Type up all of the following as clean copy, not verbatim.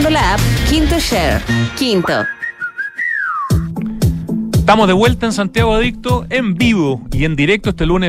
descargando la app Quinto Share. Quinto. Estamos de vuelta en Santiago Adicto, en vivo y en directo este lunes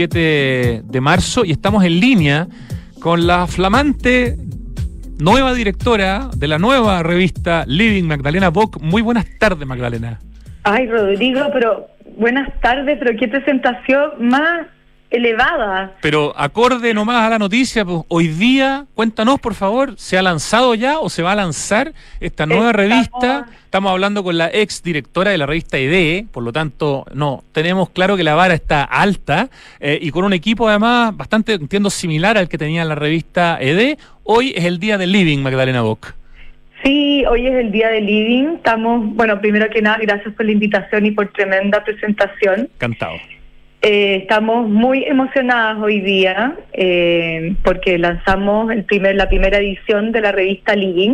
27 de marzo, y estamos en línea con la flamante nueva directora de la nueva revista Living, Magdalena Bock. Muy buenas tardes, Magdalena. Ay, Rodrigo, pero buenas tardes, pero qué presentación más elevada. Pero acorde nomás a la noticia, pues, hoy día, cuéntanos por favor, ¿se ha lanzado ya o se va a lanzar esta nueva revista? Estamos hablando con la ex directora de la revista ED, por lo tanto, no, tenemos claro que la vara está alta, y con un equipo además bastante, entiendo, similar al que tenía la revista ED. Hoy es el día del Living, Magdalena Bock. Sí, hoy es el día del Living. Estamos, bueno, primero que nada, gracias por la invitación y por tremenda presentación. Encantado. Estamos muy emocionadas hoy día porque lanzamos la primera edición de la revista Living.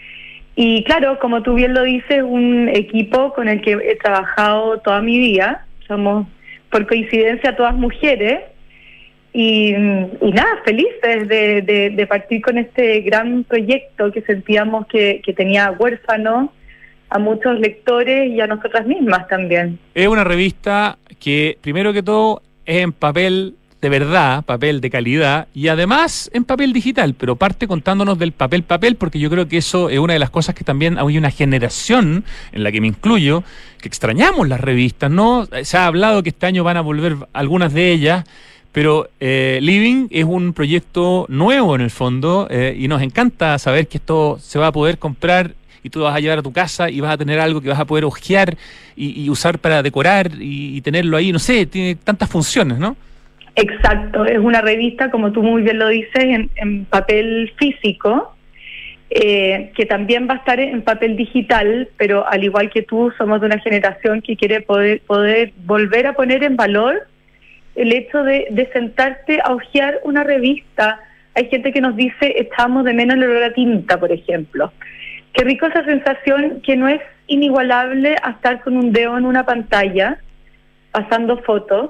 Y claro, como tú bien lo dices, un equipo con el que he trabajado toda mi vida. Somos, por coincidencia, todas mujeres. Y nada, felices de partir con este gran proyecto que sentíamos que tenía huérfanos a muchos lectores y a nosotras mismas también. Es una revista que, primero que todo, es en papel de verdad, papel de calidad, y además en papel digital, pero parte contándonos del papel, porque yo creo que eso es una de las cosas que también hay una generación, en la que me incluyo, que extrañamos las revistas, ¿no? Se ha hablado que este año van a volver algunas de ellas, pero Living es un proyecto nuevo en el fondo, y nos encanta saber que esto se va a poder comprar y tú lo vas a llevar a tu casa y vas a tener algo que vas a poder hojear y usar para decorar y tenerlo ahí, no sé, tiene tantas funciones, ¿no? Exacto, es una revista, como tú muy bien lo dices, en papel físico, que también va a estar en papel digital, pero al igual que tú, somos de una generación que quiere poder volver a poner en valor el hecho de sentarte a hojear una revista. Hay gente que nos dice, echamos de menos el olor a tinta, por ejemplo. Qué rico esa sensación que no es inigualable a estar con un dedo en una pantalla, pasando fotos,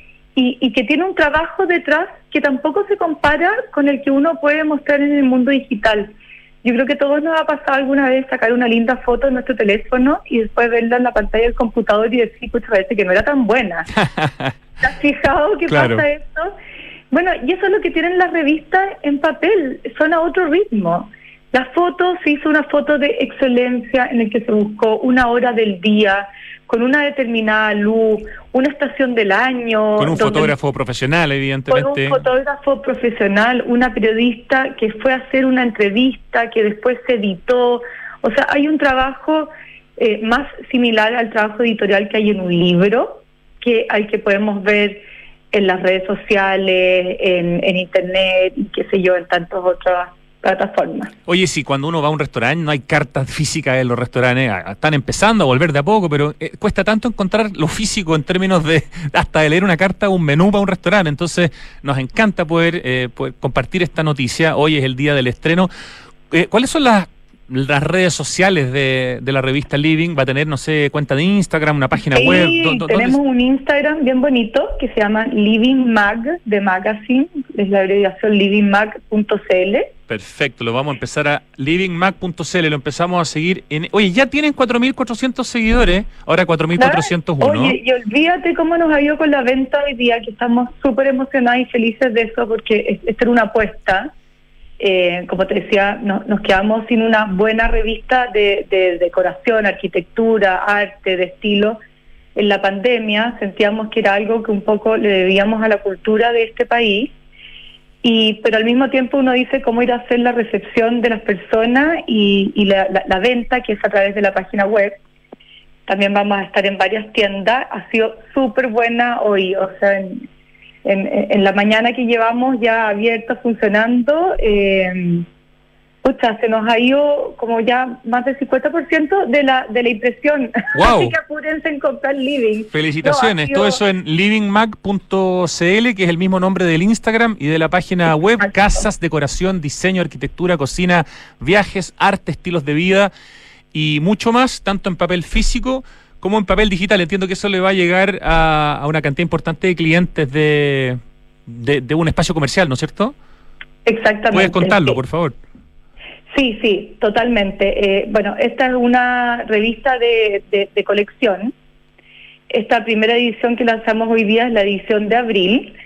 y que tiene un trabajo detrás que tampoco se compara con el que uno puede mostrar en el mundo digital. Yo creo que a todos nos ha pasado alguna vez sacar una linda foto en nuestro teléfono y después verla en la pantalla del computador y decir, pues parece que no era tan buena. ¿Te has fijado que claro. Pasa esto? Bueno, y eso es lo que tienen las revistas en papel, son a otro ritmo. La foto, se hizo una foto de excelencia en el que se buscó una hora del día, con una determinada luz, una estación del año. Con un fotógrafo profesional, evidentemente. Con un fotógrafo profesional, una periodista que fue a hacer una entrevista, que después se editó. O sea, hay un trabajo más similar al trabajo editorial que hay en un libro, que al que podemos ver en las redes sociales, en internet, y qué sé yo, en tantas otras plataformas. Oye, sí, cuando uno va a un restaurante no hay cartas físicas en los restaurantes, están empezando a volver de a poco, pero cuesta tanto encontrar lo físico en términos de hasta de leer una carta o un menú para un restaurante. Entonces nos encanta poder compartir esta noticia. Hoy es el día del estreno. ¿Cuáles son las redes sociales de la revista Living? ¿Va a tener, no sé, cuenta de Instagram, una página web? Tenemos un Instagram bien bonito que se llama Living Mag, de Magazine, es la abreviación livingmag.cl. Perfecto, lo vamos a empezar a livingmag.cl, lo empezamos a seguir. Oye, ya tienen 4.400 seguidores, ahora 4.401. Oye, y olvídate cómo nos ha ido con la venta hoy día, que estamos súper emocionadas y felices de eso, porque esta era una apuesta. Como te decía, nos quedamos sin una buena revista de decoración, arquitectura, arte, de estilo. En la pandemia sentíamos que era algo que un poco le debíamos a la cultura de este país, pero al mismo tiempo uno dice cómo ir a hacer la recepción de las personas y la venta, que es a través de la página web. También vamos a estar en varias tiendas. Ha sido súper buena hoy, o sea, en la mañana que llevamos ya abierta, funcionando, se nos ha ido como ya más del 50% de la impresión. Wow. Así que apúrense en comprar Living. Felicitaciones, todo eso en livingmag.cl, que es el mismo nombre del Instagram y de la página web. Exacto. Casas, decoración, diseño, arquitectura, cocina, viajes, arte, estilos de vida y mucho más, tanto en papel físico como en papel digital. Entiendo que eso le va a llegar a una cantidad importante de clientes de un espacio comercial, ¿no es cierto? Exactamente. ¿Puedes contarlo, por favor? Sí, sí, totalmente. Bueno, esta es una revista de colección. Esta primera edición que lanzamos hoy día es la edición de abril.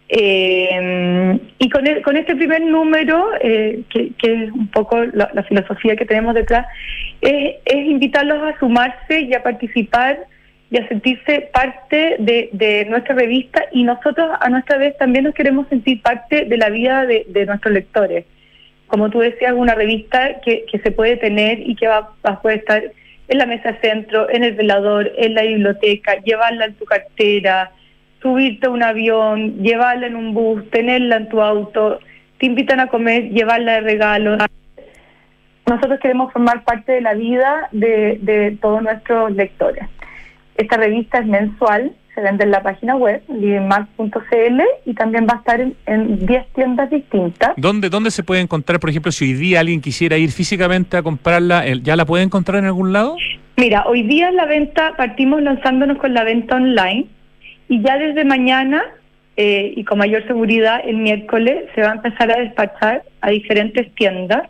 Y con este primer número, que es un poco la filosofía que tenemos detrás, es invitarlos a sumarse y a participar y a sentirse parte de nuestra revista, y nosotros a nuestra vez también nos queremos sentir parte de la vida de nuestros lectores. Como tú decías, una revista que se puede tener y que va a poder estar en la mesa centro, en el velador, en la biblioteca, llevarla en tu cartera, subirte a un avión, llevarla en un bus, tenerla en tu auto, te invitan a comer, llevarla de regalo. Nosotros queremos formar parte de la vida de todos nuestros lectores. Esta revista es mensual, se vende en la página web, livingmag.cl, y también va a estar en 10 tiendas distintas. ¿Dónde se puede encontrar, por ejemplo, si hoy día alguien quisiera ir físicamente a comprarla, ya la puede encontrar en algún lado? Mira, hoy día la venta, partimos lanzándonos con la venta online, y ya desde mañana, y con mayor seguridad el miércoles, se va a empezar a despachar a diferentes tiendas,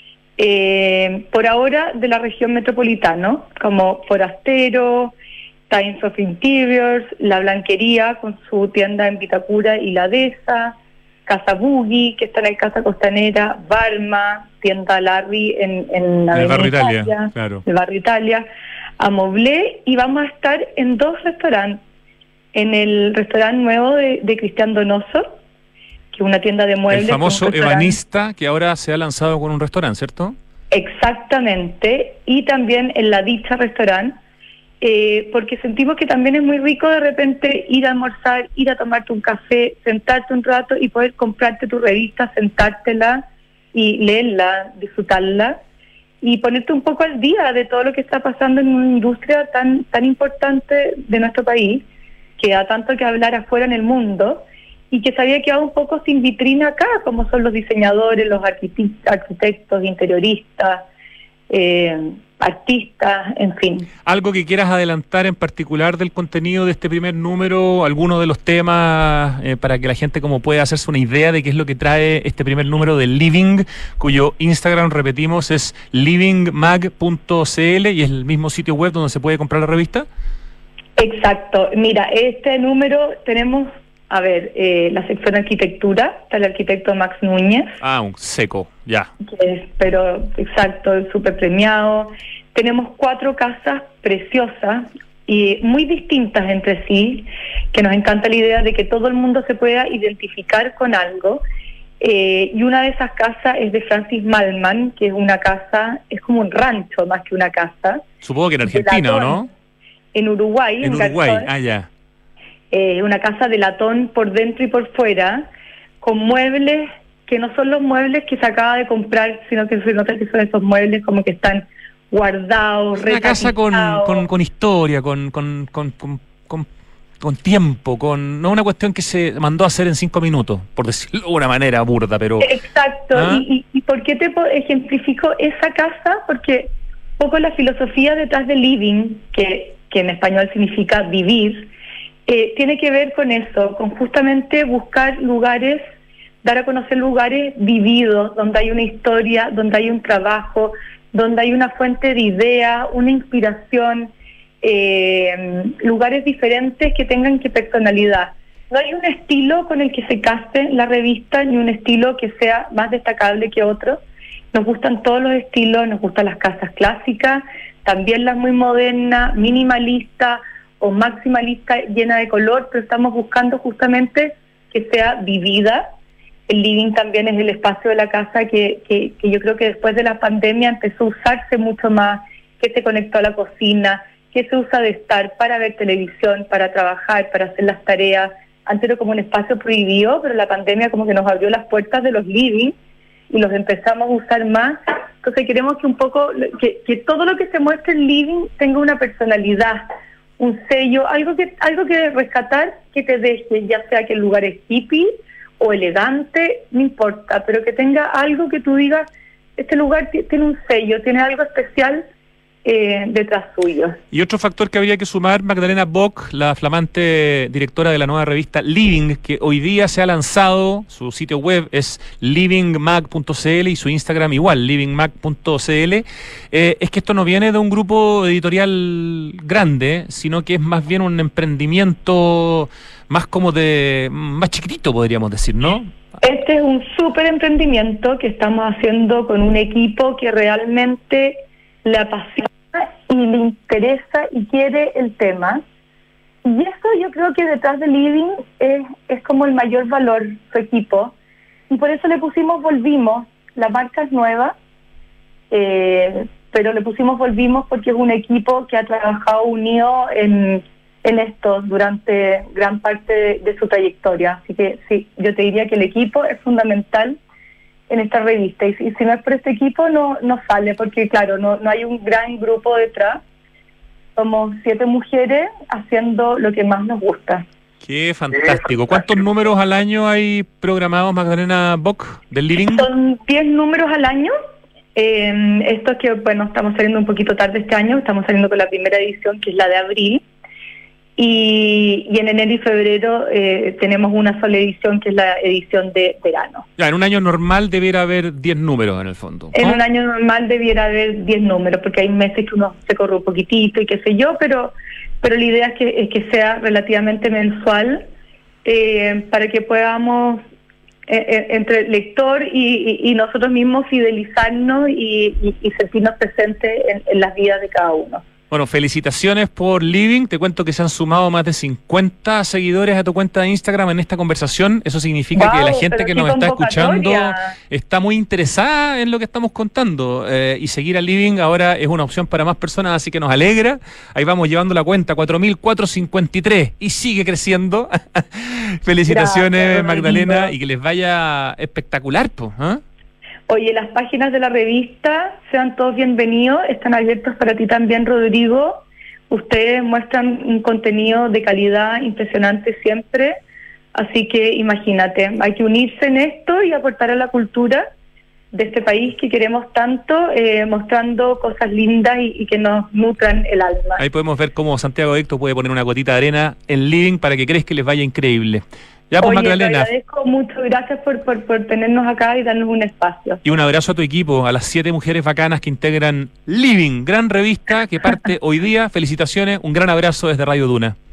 por ahora de la región metropolitana, como Forastero, Times of Interiors, La Blanquería con su tienda en Vitacura y La Dehesa, Casa Boogie, que está en el Casa Costanera, Barma, tienda Larry en el barrio Italia, claro. El barrio Italia, Amoblé, y vamos a estar en 2 restaurantes. En el restaurante nuevo de Cristian Donoso, que es una tienda de muebles. El famoso ebanista que ahora se ha lanzado con un restaurante, ¿cierto? Exactamente, y también en La Dicha Restaurante, porque sentimos que también es muy rico de repente ir a almorzar, ir a tomarte un café, sentarte un rato y poder comprarte tu revista, sentártela y leerla, disfrutarla y ponerte un poco al día de todo lo que está pasando en una industria tan importante de nuestro país, que da tanto que hablar afuera en el mundo, y que se había quedado un poco sin vitrina acá, como son los diseñadores, los arquitectos, interioristas, artistas, en fin. ¿Algo que quieras adelantar en particular del contenido de este primer número? ¿Alguno de los temas para que la gente como pueda hacerse una idea de qué es lo que trae este primer número de Living, cuyo Instagram, repetimos, es livingmag.cl, y es el mismo sitio web donde se puede comprar la revista? Exacto. Mira, este número tenemos, la sección de arquitectura, está el arquitecto Max Núñez. Ah, un seco, ya. Pero, exacto, súper premiado. Tenemos 4 casas preciosas y muy distintas entre sí, que nos encanta la idea de que todo el mundo se pueda identificar con algo. Y una de esas casas es de Francis Malman, que es una casa, es como un rancho más que una casa. Supongo que en Argentina, ¿o no? En Uruguay. En Uruguay, ya. Una casa de latón por dentro y por fuera, con muebles que no son los muebles que se acaba de comprar, sino que se nota que son esos muebles como que están guardados, una casa con historia, con tiempo, no una cuestión que se mandó a hacer en 5 minutos, por decirlo de una manera burda, pero... Exacto. ¿Ah? ¿Y por qué te ejemplifico esa casa? Porque un poco la filosofía detrás de living, que en español significa vivir, tiene que ver con eso, con justamente buscar lugares, dar a conocer lugares vividos, donde hay una historia, donde hay un trabajo, donde hay una fuente de idea, una inspiración, lugares diferentes que tengan que personalidad. No hay un estilo con el que se case la revista, ni un estilo que sea más destacable que otro. Nos gustan todos los estilos, nos gustan las casas clásicas, también las muy modernas, minimalistas o maximalistas, llenas de color, pero estamos buscando justamente que sea vivida. El living también es el espacio de la casa que yo creo que después de la pandemia empezó a usarse mucho más, que se conectó a la cocina, que se usa de estar para ver televisión, para trabajar, para hacer las tareas. Antes era como un espacio prohibido, pero la pandemia como que nos abrió las puertas de los living y los empezamos a usar más. Entonces queremos que un poco, que todo lo que se muestre en living tenga una personalidad, un sello, algo que rescatar, que te deje, ya sea que el lugar es hippie o elegante, no importa, pero que tenga algo que tú digas, este lugar tiene un sello, tiene algo especial detrás suyo. Y otro factor que habría que sumar, Magdalena Bock, la flamante directora de la nueva revista Living, que hoy día se ha lanzado, su sitio web es livingmag.cl y su Instagram igual, livingmag.cl, es que esto no viene de un grupo editorial grande, sino que es más bien un emprendimiento más más chiquitito, podríamos decir, ¿no? Este es un súper emprendimiento que estamos haciendo con un equipo que realmente le apasiona y le interesa y quiere el tema. Y eso yo creo que detrás de Living es como el mayor valor, su equipo. Y por eso le pusimos Volvimos. La marca es nueva, pero le pusimos Volvimos porque es un equipo que ha trabajado unido en esto durante gran parte de su trayectoria. Así que sí, yo te diría que el equipo es fundamental en esta revista, y si no es por este equipo no sale, porque claro, no hay un gran grupo detrás. Somos 7 mujeres haciendo lo que más nos gusta. Qué fantástico. ¿Cuántos números al año hay programados, Magdalena Bock, del Living? Son 10 números al año. Esto es que, bueno, estamos saliendo un poquito tarde este año, estamos saliendo con la primera edición, que es la de abril. Y en enero y febrero tenemos una sola edición, que es la edición de verano. Ya, en un año normal debiera haber 10 números en el fondo, ¿no? En un año normal debiera haber 10 números, porque hay meses que uno se corre un poquitito y qué sé yo, pero la idea es que sea relativamente mensual, para que podamos, entre el lector y nosotros mismos, fidelizarnos y sentirnos presentes en las vidas de cada uno. Bueno, felicitaciones por Living. Te cuento que se han sumado más de 50 seguidores a tu cuenta de Instagram en esta conversación. Eso significa que la gente que nos está escuchando está muy interesada en lo que estamos contando. Y seguir a Living ahora es una opción para más personas, así que nos alegra. Ahí vamos llevando la cuenta, 4.453, y sigue creciendo. Felicitaciones, gracias, Magdalena, y que les vaya espectacular, pues, ¿eh? Oye, las páginas de la revista, sean todos bienvenidos, están abiertos para ti también, Rodrigo. Ustedes muestran un contenido de calidad impresionante siempre, así que imagínate, hay que unirse en esto y aportar a la cultura de este país que queremos tanto, mostrando cosas lindas y que nos nutran el alma. Ahí podemos ver cómo Santiago Adicto puede poner una gotita de arena en Living para que crees que les vaya increíble. Ya, pues, Magdalena, te agradezco mucho, gracias por tenernos acá y darnos un espacio. Y un abrazo a tu equipo, a las 7 mujeres bacanas que integran Living, gran revista que parte hoy día. Felicitaciones, un gran abrazo desde Radio Duna.